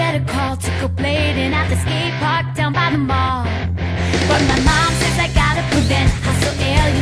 better call to go blading at the skate park down by the mall. But my mom says I gotta prevent hustle aliens.